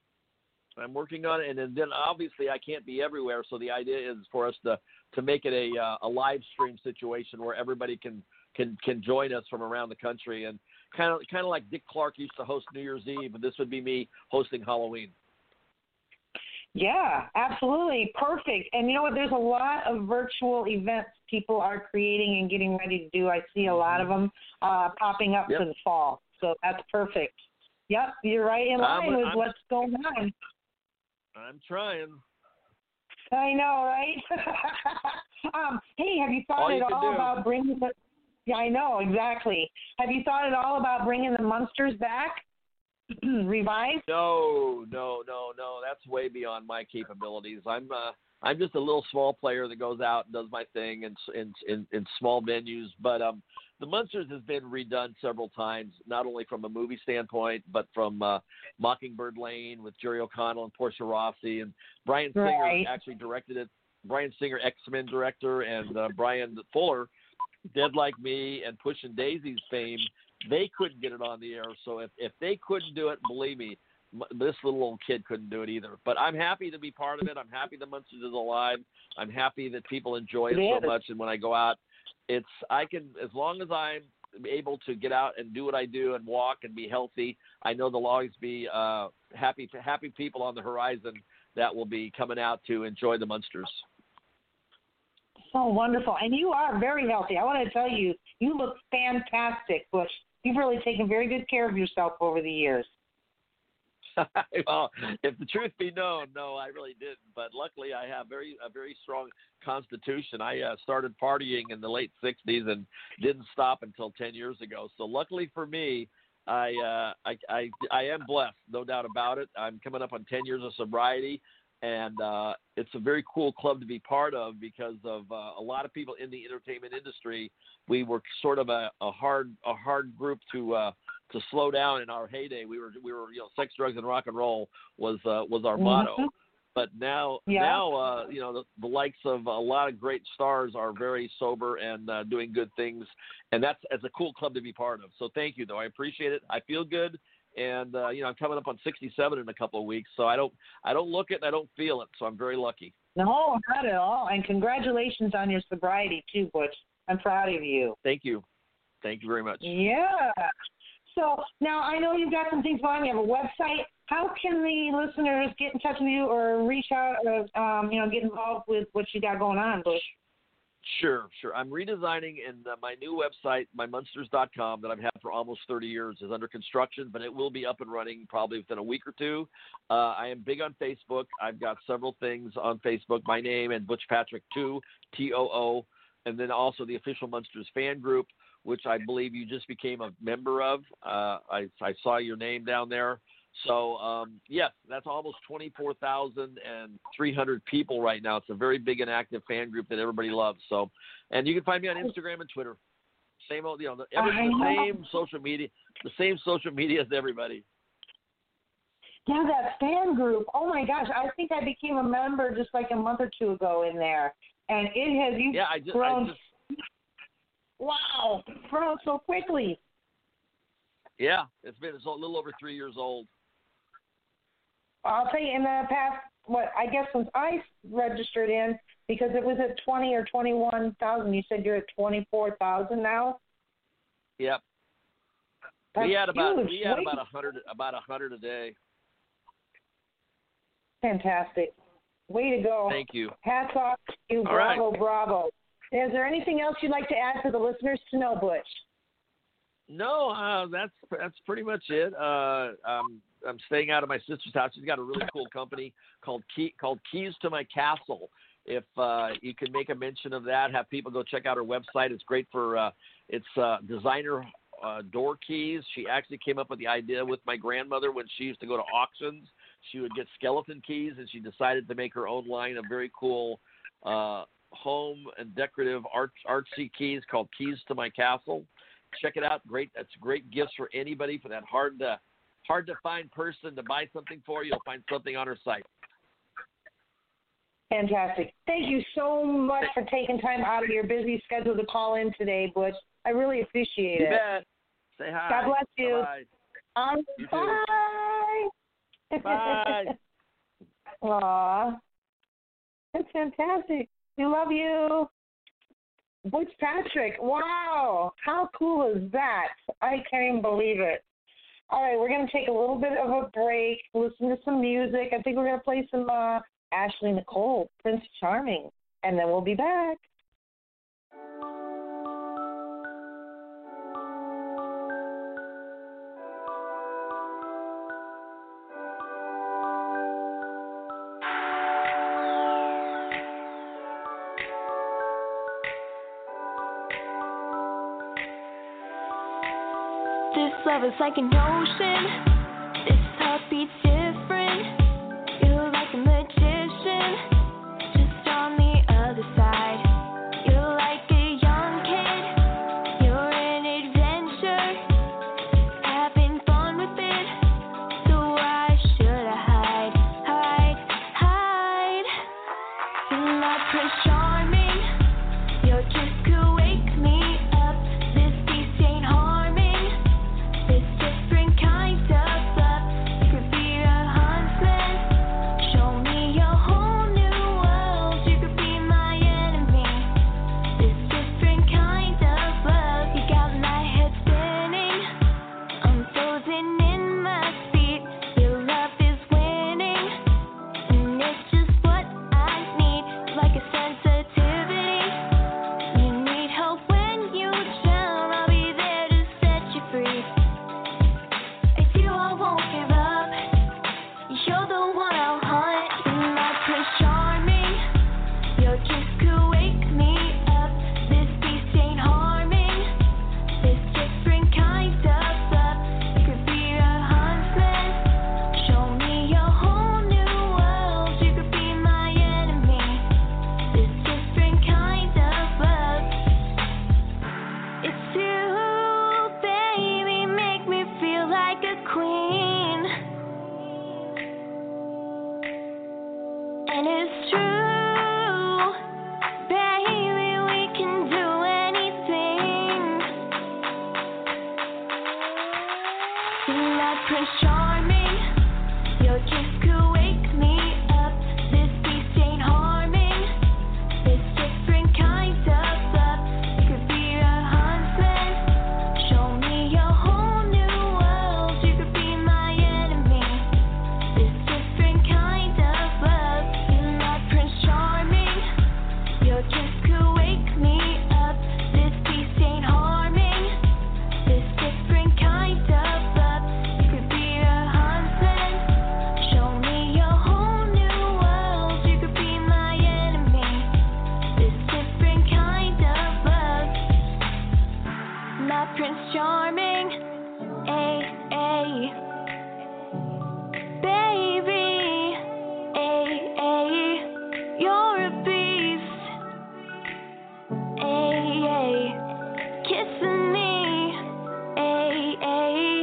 I'm working on it, and then, then obviously I can't be everywhere. So the idea is for us to, to make it a uh, a live stream situation where everybody can, can can join us from around the country, and kind of kind of like Dick Clark used to host New Year's Eve, but this would be me hosting Halloween.
Yeah, absolutely. Perfect. And you know what? There's a lot of virtual events people are creating and getting ready to do. I see a lot of them uh, popping up
Yep.
for the fall. So that's perfect. Yep, you're right in line
I'm-
with
I'm-
what's going on.
I'm trying.
I know, right? um, hey, have you thought
All you
at
can
all
do.
about bringing the? Yeah, I know exactly. Have you thought at all about bringing the Munsters back, revived?
No, no, no, no. That's way beyond my capabilities. I'm uh, I'm just a little small player that goes out and does my thing in in in, in small venues. But um, the Munsters has been redone several times, not only from a movie standpoint, but from uh, Mockingbird Lane with Jerry O'Connell and Portia Rossi, and Brian Singer
Right.
actually directed it. Brian Singer, X-Men director, and uh, Brian Fuller, Dead Like Me and Push and Daisy's fame, they couldn't get it on the air. So if, if they couldn't do it, believe me, m- this little old kid couldn't do it either. But I'm happy to be part of it. I'm happy the Munsters is alive. I'm happy that people enjoy it so much. And when I go out, it's I can as long as I'm able to get out and do what I do and walk and be healthy, I know there'll always be uh, happy happy people on the horizon that will be coming out to enjoy the Munsters.
So wonderful. And you are very healthy. I want to tell you, you look fantastic, Butch. You've really taken very good care of yourself over the years.
Well, if the truth be known, no, I really didn't. But luckily, I have very a very strong constitution. I uh, started partying in the late sixties and didn't stop until ten years ago. So luckily for me, I, uh, I I I am blessed, no doubt about it. I'm coming up on ten years of sobriety, and uh, it's a very cool club to be part of because of uh, a lot of people in the entertainment industry. We were sort of a, a hard a hard group to uh, to slow down in our heyday. We were we were you know sex, drugs, and rock and roll was uh, was our motto.
Mm-hmm.
But now
yeah.
now uh, you know the, the likes of a lot of great stars are very sober and uh, doing good things, and that's it's a cool club to be part of. So thank you, though. I appreciate it. I feel good. And uh, you know, I'm coming up on sixty-seven in a couple of weeks, so I don't, I don't look it, and I don't feel it, so I'm very lucky.
No, not at all. And congratulations on your sobriety too, Butch. I'm proud of you.
Thank you, thank you very much.
Yeah. So now I know you've got some things going. You have a website. How can the listeners get in touch with you or reach out, or um, you know, get involved with what you got going on, Butch?
Sure, sure. I'm redesigning, and uh, my new website, my munsters dot com, that I've had for almost thirty years, is under construction, but it will be up and running probably within a week or two. Uh, I am big on Facebook. I've got several things on Facebook, my name and Butch Patrick two, T O O, and then also the official Munsters fan group, which I believe you just became a member of. Uh, I, I saw your name down there. So, um, yes, that's almost twenty-four thousand three hundred people right now. It's a very big and active fan group that everybody loves. So, and you can find me on Instagram and Twitter. Same old, you know, the, every, the same social media, the same social media as everybody.
Yeah, that fan group. Oh my gosh, I think I became a member just like a month or two ago in there, and it has you
yeah, I just,
grown.
I just,
wow, grown so quickly.
Yeah, it's been it's a little over three years old.
I'll tell you, in the past, what I guess since I registered in, because it was at twenty or twenty-one thousand. You said you're at twenty-four thousand now.
Yep.
That's
we had about
huge.
we had
Wait.
about a hundred about a hundred a day.
Fantastic. Way to go.
Thank you.
Hats off to you.
All
Bravo,
right.
bravo. Is there anything else you'd like to add for the listeners to know, Butch?
No, uh, that's that's pretty much it. Uh, um, I'm staying out of my sister's house. She's got a really cool company called Key, called Keys to My Castle. If uh, you can make a mention of that, have people go check out her website. It's great for uh, it's uh, designer uh, door keys. She actually came up with the idea with my grandmother when she used to go to auctions. She would get skeleton keys, and she decided to make her own line of very cool uh, home and decorative art, artsy keys called Keys to My Castle. Check it out. Great. That's great gifts for anybody, for that hard to hard to find person to buy something for. You'll find something on her site.
Fantastic. Thank you so much for taking time out of your busy schedule to call in today, Butch. I really appreciate
You
it.
bet. Say hi.
God bless you.
Bye.
Um,
You too.
bye.
Bye.
Aw. That's fantastic. We love you. Butch Patrick. Wow. How cool is that? I can't even believe it. All right, we're going to take a little bit of a break, listen to some music. I think we're going to play some uh, Ashley Nicole, Prince Charming, and then we'll be back.
This love is like an ocean. This heart beats different. You're like a magician, just on the other side. You're like a young kid. You're an adventure, having fun with it. So why should I hide, hide, hide? You're not Prince Charming. You're just could wake me up. This beast ain't harming. This different kind of love could be Prince Charming. Your kiss could wake me up. This beast ain't harming. This different kind of love. Could be a huntsman. Show me a whole new world. You could be my enemy. This different kind of love. You're not Prince Charming. Your kiss could wake me up. This beast ain't harming. This different kind of love. You could be a huntsman. Show me a whole new world. You could be my enemy. This different kind of love. Not Prince Charming. Ay, ay. Baby. Ay, ay. You're a beast. Ay, ay. Kissing me. Ay, ay.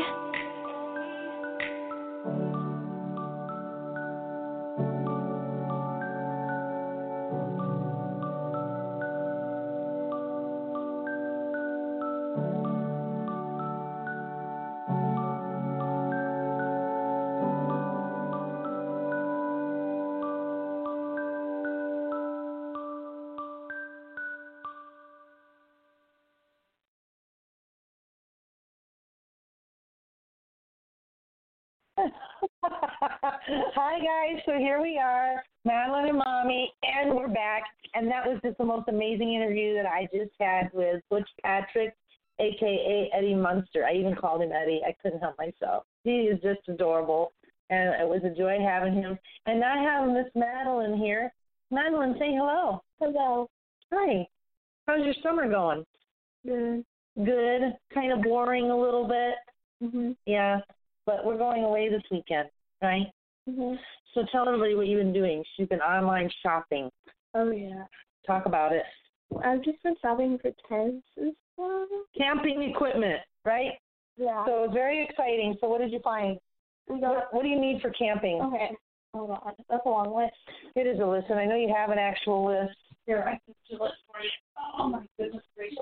Hi guys, so here we are, Madeline and Mommy, and we're back. And that was just the most amazing interview that I just had with Butch Patrick, aka Eddie Munster. I even called him Eddie. I couldn't help myself. He is just adorable, and it was a joy having him. And I have Miss Madeline here. Madeline, say hello. Hello. Hi. How's your summer going? Good. Good. Kind of boring a little bit. Mhm. Yeah. But we're going away this weekend, right? Mhm. So tell everybody what you've been doing. She's been online shopping.
Oh, yeah.
Talk about it.
I've just been shopping for tents and stuff.
Camping equipment, right?
Yeah.
So it was very exciting. So what did you find?
We got,
What, what do you need for camping?
okay, hold on. That's a long list.
It is a list, and I know you have an actual list. Here, I can do it for you. Oh, my goodness gracious.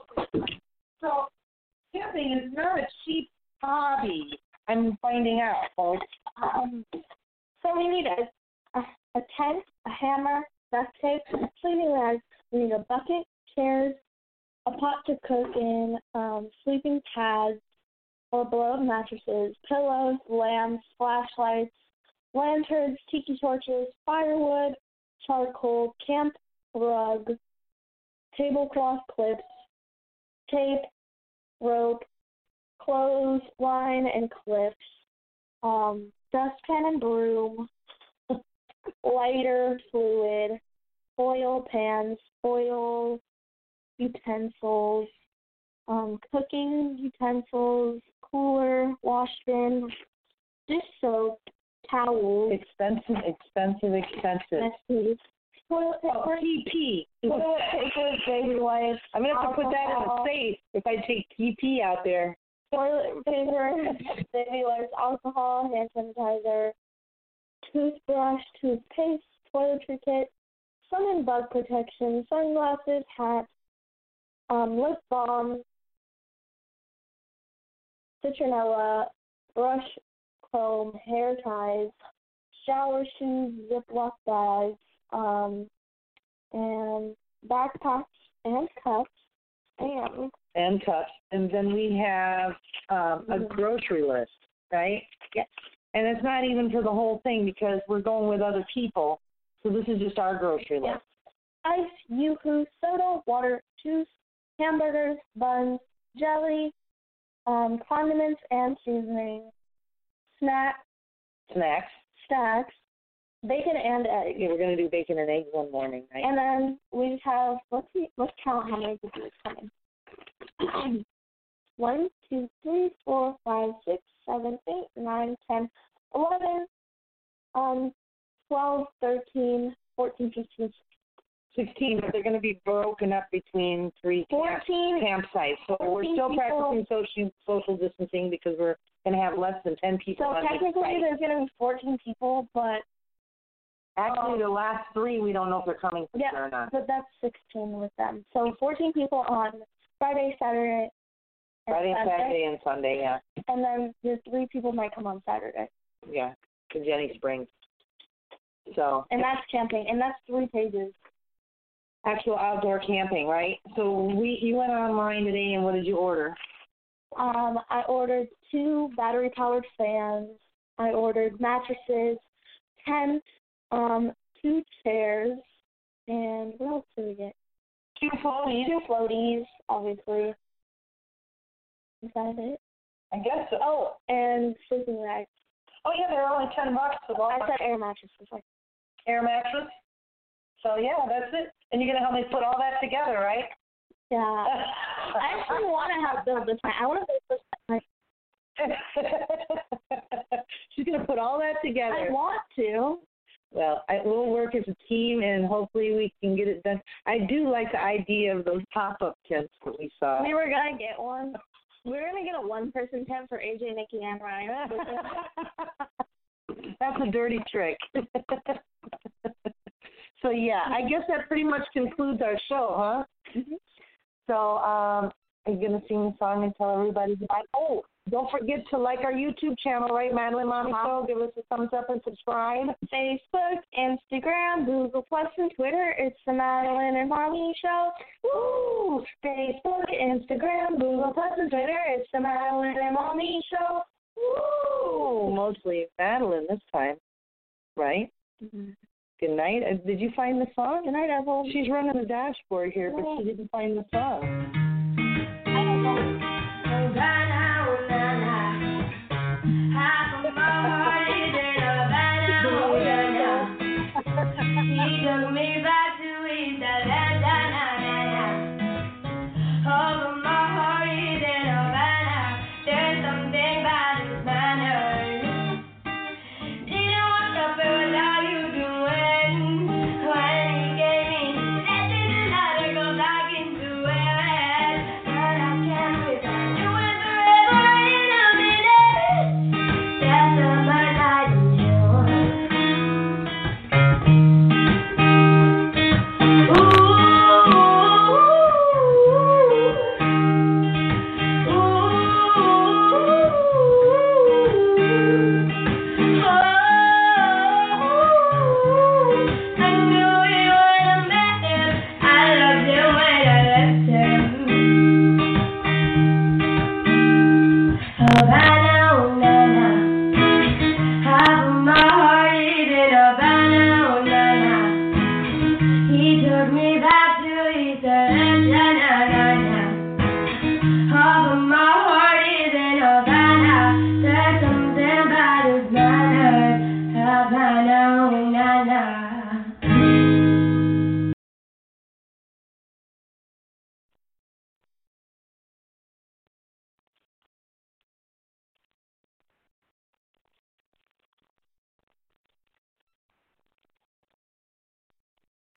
So camping is not a cheap hobby. I'm finding out, folks.
Um, so we need a, a, a tent, a hammer, duct tape, sleeping bags. We need a bucket, chairs, a pot to cook in, um, sleeping pads or below mattresses, pillows, lamps, flashlights, lanterns, tiki torches, firewood, charcoal, camp rug, tablecloth clips, tape, rope, clothes, line and clips, um, dustpan and broom, lighter fluid, oil pans, oil utensils, um, cooking utensils, cooler, wash bin, dish soap, towels.
Expensive, expensive, expensive.
Necessities. Toilet
Oh,
paper,
T P.
toilet paper, baby wipes.
I'm going to have to put that in the
alcohol,
safe if I take T P out there.
Toilet paper, baby wipes, alcohol, hand sanitizer, toothbrush, toothpaste, toiletry kit, sun and bug protection, sunglasses, hat, um, lip balm, citronella, brush comb, hair ties, shower shoes, Ziploc bags, um, and backpacks and cups, and
And cups. And then we have um, a
Mhm.
grocery list, right?
yes,
And it's not even for the whole thing because we're going with other people. So this is just our grocery
Yeah.
list.
ice, Yoo-hoo, soda, water, juice, hamburgers, buns, jelly, um, condiments and seasoning, snack,
Snacks.
snacks, bacon and eggs.
Yeah, we're going to do bacon and eggs one morning, right?
And then we just have, let's see, let's count how many people is coming. One, two, three, four, five, six, seven, eight, nine, ten, eleven, um, twelve, thirteen, fourteen, fifteen,
sixteen, but they're going to be broken up between three camp,
fourteen,
campsites. So we're
fourteen
still
people.
practicing social social distancing because we're going to have less than ten people
So
on this
technically
site.
there's going to be fourteen people, but
Actually,
um,
the last three, we don't know if they're coming for
yeah,
sure or not.
but that's sixteen with them. So fourteen people on Friday, Saturday, and
Friday,
Sunday.
Saturday, and Sunday, yeah.
and then the three people might come on Saturday.
Yeah, to Jenny Springs. So.
And that's camping, and that's three pages.
Actual outdoor camping, right? So we you went online today, and what did you order?
Um, I ordered two battery-powered fans. I ordered mattresses, tent, um, two chairs, and what else did we get?
Two floaties.
Two floaties, obviously. Is that it?
I guess so.
Oh, and sleeping bags.
Oh yeah, they're only ten bucks for all.
I said air mattresses. Like
air mattress. So yeah, that's it. And you're gonna help me put all that together, right?
Yeah. I actually want to have build this night. I want to build this night.
She's gonna put all that together.
I want to.
Well, I, we'll work as a team, and hopefully we can get it done. I do like the idea of those pop-up tents that we saw.
We were gonna get one. We were gonna get a one-person tent for A J, Nikki, and Ryan.
That's a dirty trick. So yeah, I guess that pretty much concludes our show, huh?
Mm-hmm.
So um, are you gonna sing the song and tell everybody goodbye? Oh, don't forget to like our YouTube channel, right, Madeline Mommy Show. Give us a thumbs up and subscribe.
Facebook, Instagram, Google Plus, and Twitter. It's the Madeline and Mommy Show. Woo! Facebook, Instagram, Google Plus, and Twitter. It's the Madeline and Mommy Show.
Woo! Mostly Madeline this time, right?
Mm-hmm.
Good night. Uh, did you find the song?
Good night, Ethel.
She's running the dashboard here, but she didn't find the song.
I don't know.
He took me back to East Atlanta, over my heart is in Havana. There's something about his manners. Didn't want to feel without you doing. When he gave me that little letter, goes back into it. But I can't without you and forever in a minute. That's the much I do. He took me back to East Atlanta.